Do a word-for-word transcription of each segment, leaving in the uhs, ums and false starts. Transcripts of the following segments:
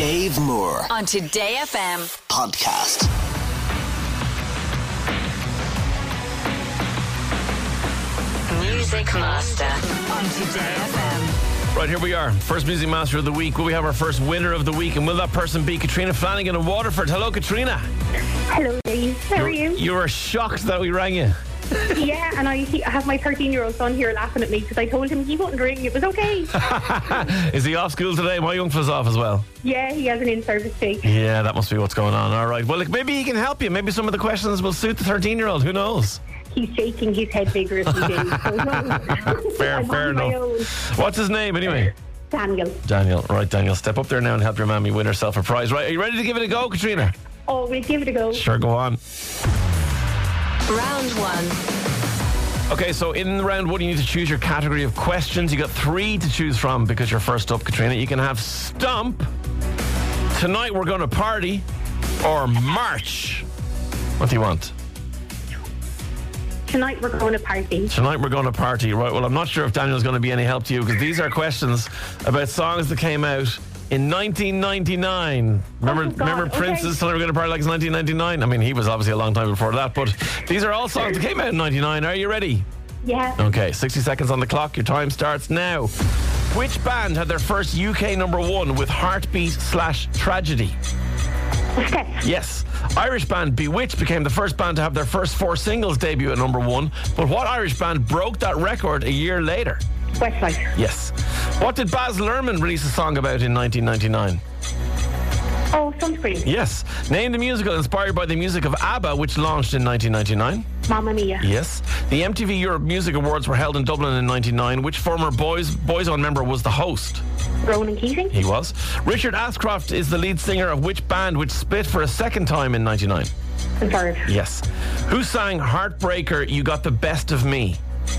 Dave Moore on Today F M podcast. Music Master on Today F M. Right, here we are. First Music Master of the week. Will we have our first winner of the week? And will that person be Katrina Flanagan of Waterford? Hello, Katrina. Hello, Dave. How are you? You were shocked that we rang you. Yeah, and I he- I have my thirteen-year-old son here laughing at me because I told him he wouldn't ring. It was okay. Is he off school today? My young fella's off as well. Yeah, he has an in-service fee. Yeah, that must be what's going on. All right. Well, look, maybe he can help you. Maybe some of the questions will suit the thirteen-year-old. Who knows? He's shaking his head vigorously, Dave. So no. Fair, I'm fair on my enough. own. What's his name, anyway? Daniel. Daniel. Right, Daniel. Step up there now and help your mammy win herself a prize. Right, are you ready to give it a go, Katrina? Oh, we'll give it a go. Sure, go on. Round one. Okay, so in round one, you need to choose your category of questions. You got three to choose from because you're first up, Katrina. You can have Stump, Tonight We're Gonna Party, or March. What do you want? Tonight we're going to party. Tonight We're Going to Party. Right, well, I'm not sure if Daniel's going to be any help to you because these are questions about songs that came out in nineteen ninety-nine. Remember, Oh, God, remember okay. Prince's Tonight We're Going to Party like it's nineteen ninety-nine? I mean, he was obviously a long time before that, but these are all songs that came out in ninety-nine. Are you ready? Yeah. Okay, sixty seconds on the clock. Your time starts now. Which band had their first U K number one with Heartbeat slash Tragedy? Steps. Yes. Irish band Bewitched became the first band to have their first four singles debut at number one. But what Irish band broke that record a year later? Westlife. Yes. What did Baz Luhrmann release a song about in nineteen ninety-nine? Oh, sunscreen. Yes. Name the musical inspired by the music of ABBA, which launched in nineteen ninety-nine. Mamma Mia. Yes. The M T V Europe Music Awards were held in Dublin in ninety-nine. Which former Boys Boyzone member was the host? Ronan Keating. He was. Richard Ashcroft is the lead singer of which band which split for a second time in ninety-nine? Conserve. Yes. Who sang Heartbreaker, You Got the Best of Me?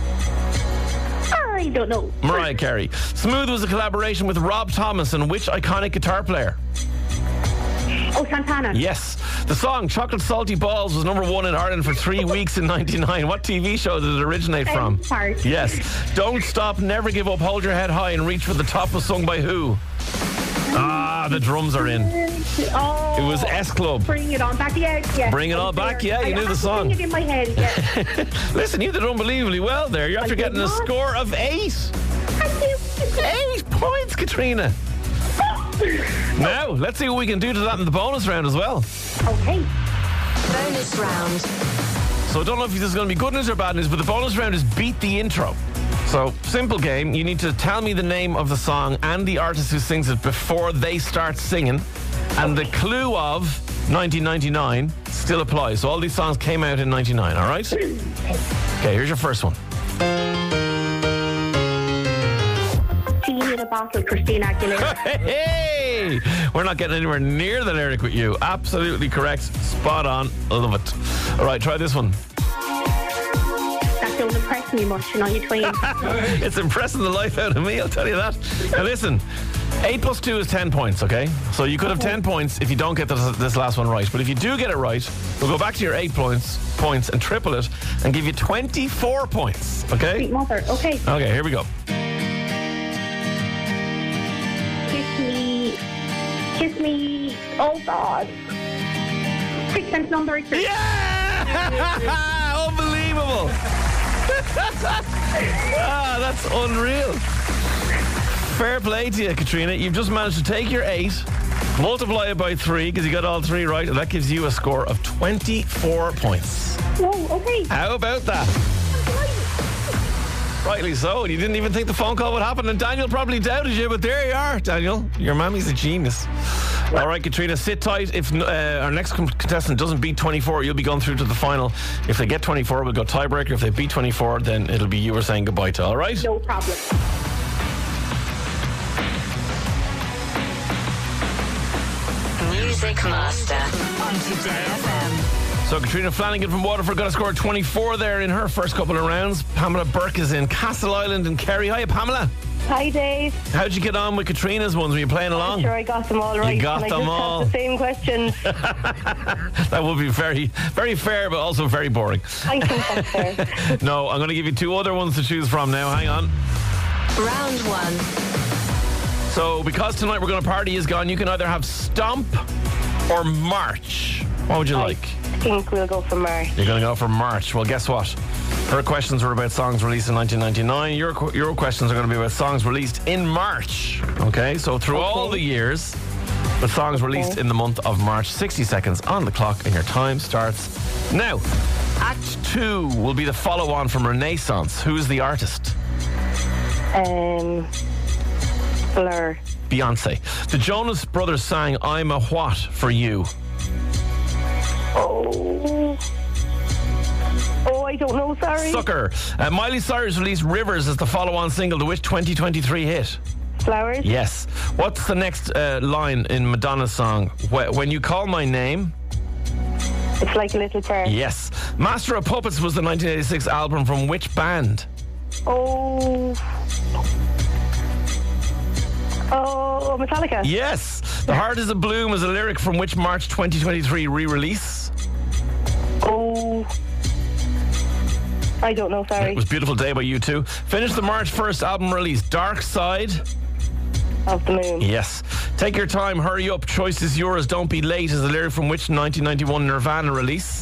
I don't know. Mariah Carey. Smooth was a collaboration with Rob Thomas and which iconic guitar player? Oh, Santana. Yes. The song Chocolate Salty Balls was number one in Ireland for three weeks in ninety-nine. What T V show did it originate from? South Park. Yes. Don't Stop, Never Give Up, Hold Your Head High and Reach for the Top was sung by who? Ah, the drums are in. Oh. It was S Club. Bring it on back. Yeah, yeah. Bring It All Back, yeah, you I knew the have to song. Bring it in my head. Yeah. Listen, you did unbelievably well there. You're after I did getting a not. score of eight. Thank you. Eight points, Katrina. Now, let's see what we can do to that in the bonus round as well. Okay. Bonus round. So I don't know if this is going to be good news or bad news, but the bonus round is beat the intro. So, simple game. You need to tell me the name of the song and the artist who sings it before they start singing. And the clue of nineteen ninety-nine still applies. So all these songs came out in ninety-nine, all right? Okay, here's your first one. Genie in a bottle, Christina Aguilera. Hey! We're not getting anywhere near the lyric with you. Absolutely correct. Spot on. Love it. All right, try this one. That don't impress me much, you know, you twain. It's impressing the life out of me, I'll tell you that. Now listen, eight plus two is ten points, okay? So you could have ten points if you don't get this, this last one right. But if you do get it right, we'll go back to your eight points points and triple it and give you twenty-four points, okay? Sweet mother. Okay. Okay, here we go. Kiss me. Kiss me. Oh, God. Six Sense number. Yeah! Unbelievable! Ah, that's unreal. Fair play to you, Katrina. You've just managed to take your eight, multiply it by three, because you got all three right, and that gives you a score of twenty-four points. Oh, okay. How about that? Rightly so. And you didn't even think the phone call would happen, and Daniel probably doubted you, but there you are, Daniel. Your mammy's a genius. All right, Katrina, sit tight. If uh, our next contestant doesn't beat twenty-four, you'll be going through to the final. If they get twenty-four, we'll go tiebreaker. If they beat twenty-four, then it'll be you we're saying goodbye to, all right? No problem. Music Master on Today F M. So Katrina Flanagan from Waterford got a score of twenty-four there in her first couple of rounds. Pamela Burke is in Castle Island and Kerry. Hiya, Pamela. Hi, Dave. How'd you get on with Katrina's ones? Were you playing along? I'm sure I got them all right. got and them I just all. Have the same questions. That would be very, very fair, but also very boring. I think that's fair. No, I'm going to give you two other ones to choose from now. Hang on. Round one. So because tonight we're going to party is gone, you can either have Stomp or March. What would you like? I think we'll go for March. You're going to go for March. Well, guess what? Her questions were about songs released in nineteen ninety-nine. Your qu- your questions are going to be about songs released in March. Okay? So through Okay. all the years, the songs released Okay. in the month of March. sixty seconds on the clock and your time starts now. Act two will be the follow-on from Renaissance. Who's the artist? Um, Blur. Beyonce. The Jonas Brothers sang I'm a What for You. Oh. Oh, I don't know, sorry. Sucker. Uh, Miley Cyrus released Rivers as the follow-on single to which twenty twenty-three hit? Flowers. Yes. What's the next uh, line in Madonna's song? Wh- When you call my name? It's like a little prayer. Yes. Master of Puppets was the nineteen eighty-six album from which band? Oh. Oh, Metallica. Yes. The Heart is a Bloom is a lyric from which March twenty twenty-three re-release? Oh. I don't know, sorry. It was Beautiful Day by U two. Finish the March first album release. Dark Side? Of the Moon. Yes. Take your time, hurry up, choice is yours, don't be late is the lyric from which nineteen ninety-one Nirvana release?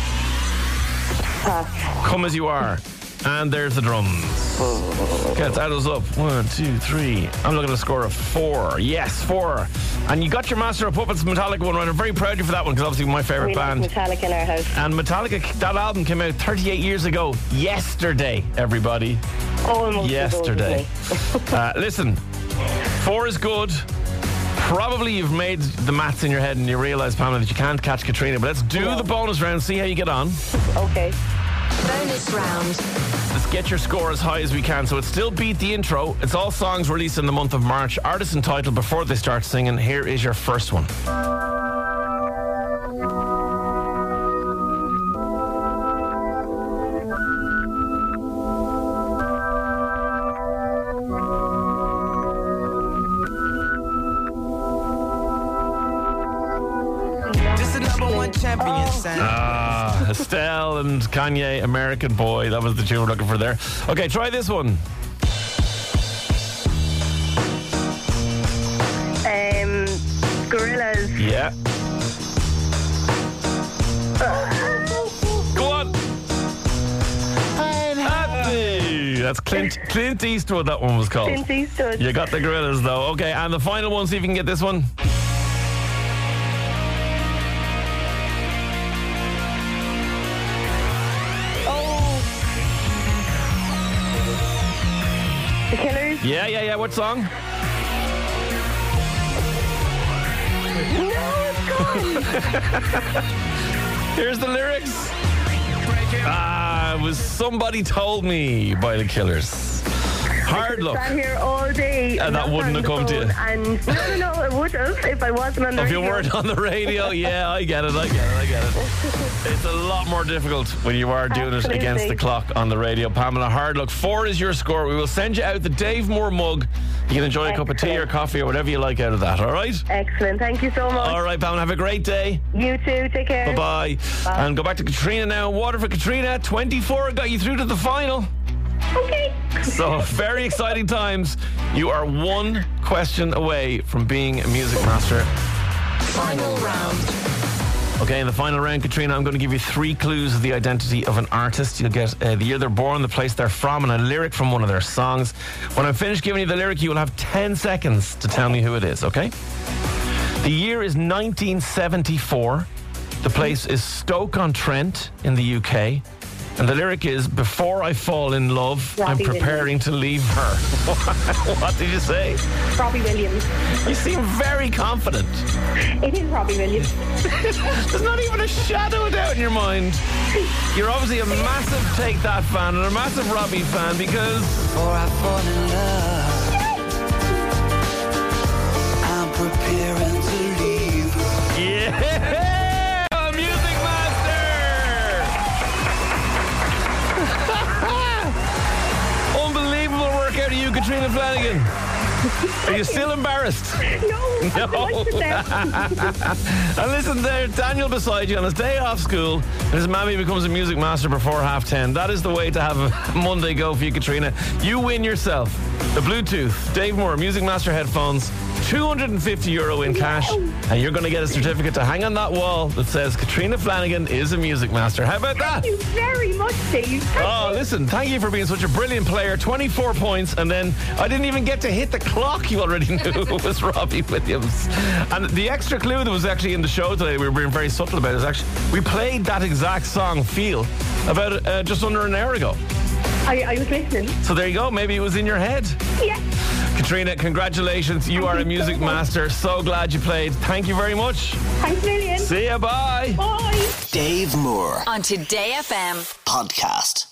Pass. Come As You Are. And there's the drums. Okay, let's add those up. One, two, three. I'm looking at a score of four. Yes, four. And you got your Master of Puppets Metallica one right. I'm very proud of you for that one because obviously my favourite We band. like Metallica in our house. And Metallica, that album came out thirty-eight years ago. Yesterday, everybody. Almost Yesterday. uh, listen, four is good. Probably you've made the maths in your head and you realise, Pamela, that you can't catch Katrina. But let's do No. the bonus round, see how you get on. Okay. Bonus round. Let's get your score as high as we can. So it's still Beat the Intro. It's all songs released in the month of March. Artist and title before they start singing. Here is your first one. This is number one champion sound. Ah, Estelle and Kanye, American Boy. That was the tune we're looking for there. Okay, try this one. Um, Gorillas. Yeah. Go on. Happy. That's Clint Clint Eastwood, that one was called. Clint Eastwood. You got the Gorillas, though. Okay, and the final one, see if you can get this one. Oh. The Killers. Yeah, yeah, yeah. What song? No, it's gone. Here's the lyrics. Ah, it was Somebody Told Me by the Killers. Hard luck. Sat here all day. And that not wouldn't on have the come to you. phone, And no, no, no, it would have if I wasn't on the If radio. you weren't on the radio, yeah, I get it, I get it, I get it. It's a lot more difficult when you are doing Absolutely. it against the clock on the radio. Pamela, hard luck. Four is your score. We will send you out the Dave Moore mug. You can enjoy a cup of tea or Excellent. coffee or whatever you like out of that, all right? Excellent. Thank you so much. All right, Pamela, have a great day. You too. Take care. Bye-bye. Bye. And go back to Katrina now. Water for Katrina. twenty-four got you through to the final. Okay. So, very exciting times. You are one question away from being a music master. Final round. Okay, in the final round, Katrina, I'm going to give you three clues of the identity of an artist. You'll get uh, the year they're born, the place they're from, and a lyric from one of their songs. When I'm finished giving you the lyric, you will have ten seconds to tell me who it is, okay? The year is nineteen seventy-four. The place is Stoke-on-Trent in the U K. And the lyric is, before I fall in love, I'm Robbie preparing to leave her. What did you say? Robbie Williams. You seem very confident. It is Robbie Williams. There's not even a shadow of doubt in your mind. You're obviously a massive Take That fan and a massive Robbie fan because... Before I fall in love, I'm preparing to leave her. Yeah! A Music Master! Unbelievable work out of you, Katrina Flanagan. Are you still embarrassed? No, I'm delighted there. And listen there, Daniel beside you on his day off school, and his mammy becomes a music master before half ten. That is the way to have a Monday go for you, Katrina. You win yourself the Bluetooth Dave Moore Music Master headphones, two hundred fifty euro in cash, and you're going to get a certificate to hang on that wall that says Katrina Flanagan is a music master. How about that? Thank you very much, Dave. Thank Oh, you. listen, thank you for being such a brilliant player. twenty-four points, and then I didn't even get to hit the clock. You already knew it was Robbie Williams. And the extra clue that was actually in the show today, we were being very subtle about it, is actually, we played that exact song, Feel, about uh, just under an hour ago. I, I was listening. So there you go, maybe it was in your head. Yes. Katrina, congratulations. You Thank are you a music so much. master. So glad you played. Thank you very much. Thanks a million. See ya, bye. Bye. Dave Moore On Today F M. podcast.